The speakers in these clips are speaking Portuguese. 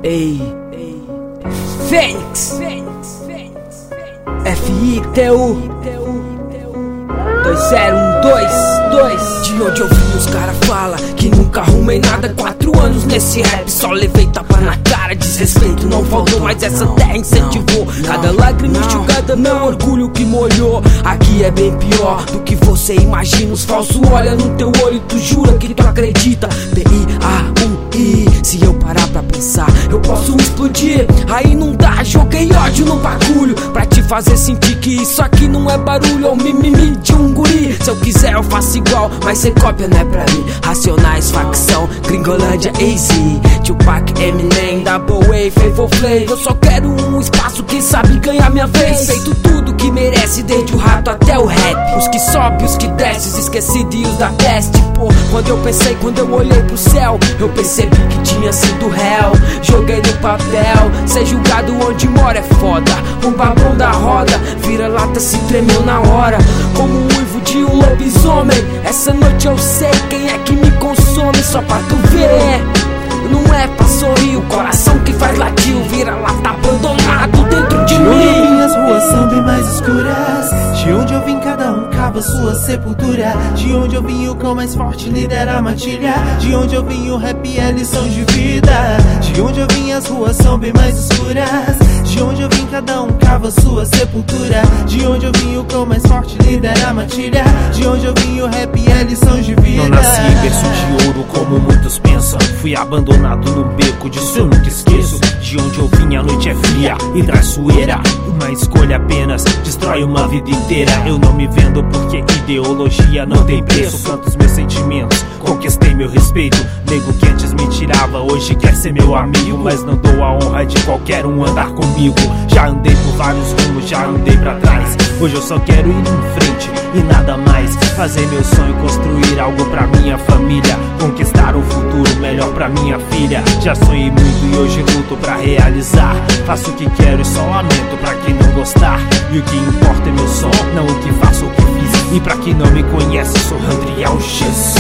Ei, Fênix, FITU 20122. De onde eu vim os cara fala que nunca arrumei nada. 4 anos nesse rap, só levei tapa na cara. Desrespeito não faltou, mas essa terra incentivou. Cada lágrima enxugada, meu orgulho que molhou. Aqui é bem pior do que você imagina. Os falsos olham no teu olho, tu jura que tu acredita. B-I-A-U-I. Se eu parar pra pensar, eu posso explodir. Aí não dá, joguei ódio no bagulho pra te fazer sentir que isso aqui não é barulho ou mimimi de um guri. Se eu quiser eu faço igual, mas sem cópia não é pra mim. Racionais, facção, Gringolândia, Easy, Tupac, Eminem, Double A, Faithful Flay. Eu só quero um espaço que sabe ganhar minha vez. Feito tudo que merece, desde o rato até o rap. Os que sobe, os que desce, os esquecidos e os da peste. Pô, quando eu olhei pro céu, eu percebi que tinha sido réu. Joguei no papel, ser julgado onde mora é foda. Um babão da roda, vira-lata se tremeu na hora. Como um uivo de um lobisomem. Essa noite eu sei quem é que me consome. Só pra tu ver, não é pra sorrir, o coração que faz latir. O vira-lata abandonado dentro de mim. De onde eu vim as ruas são bem mais escuras. De onde eu vim cada um cava sua sepultura. De onde eu vim o cão mais forte lidera a matilha. De onde eu vim o rap é lição de vida. De onde eu vim as ruas são bem mais escuras. De onde eu vim cada um cava sua sepultura. De onde eu vim o cão mais forte lidera a matilha. De onde eu vim o rap é lição de vida. Não nasci em berço de ouro como muitos pensam. Fui abandonado no beco, disso eu nunca esqueço. De onde eu vim a noite é fria e traiçoeira. Uma escolha apenas destrói uma vida inteira. Eu não me vendo porque ideologia não tem preço. Canto os meus sentimentos, conquistei meu respeito. Nego que antes me tirava, hoje quer ser meu amigo. Mas não dou a honra de qualquer um andar comigo. Já andei por vários rumos, já andei pra trás. Hoje eu só quero ir em frente e nada mais. Fazer meu sonho, construir algo pra minha família. Conquistar um futuro melhor pra minha filha. Já sonhei muito e hoje luto pra realizar. Faço o que quero e só lamento pra quem não gostar. E o que importa é meu som, não o que faço ou o que fiz. E pra quem não me conhece, sou Andriel X.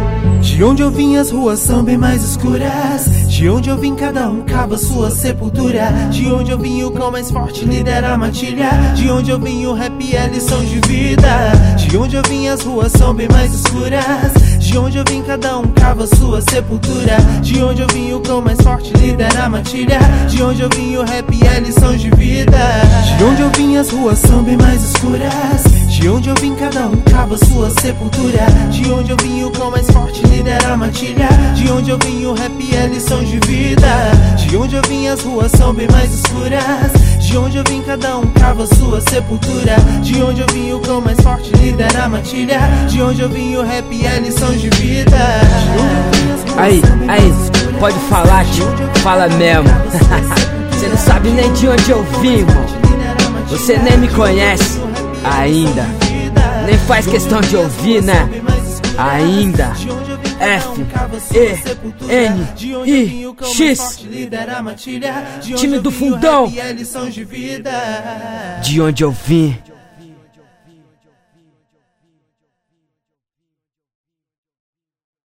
De onde eu vim as ruas são bem mais escuras. De onde eu vim cada um cava sua sepultura. De onde eu vim o cão mais forte lidera a matilha. De onde eu vim o rap é lição de vida. De onde eu vim as ruas são bem mais escuras. De onde eu vim cada um cava sua sepultura. De onde eu vim o cão mais forte lidera a matilha. De onde eu vim o rap é lição de vida. De onde eu vim as ruas são bem mais escuras. De onde eu vim cada um cava sua sepultura. De onde eu vim o cão mais forte lidera a matilha. De onde eu vim o rap é lição de vida. De onde eu vim as ruas são bem mais escuras. De onde eu vim cada um cava sua sepultura. De onde eu vim o cão mais forte lidera a matilha. De onde eu vim o rap é lição de vida. Aí, pode falar, tio, fala mesmo. Você não sabe nem de onde eu vim, irmão. Você nem me conhece ainda. Nem faz questão de ouvir, né? Ainda. F-E-N-I-X. Time do fundão. De onde eu vim.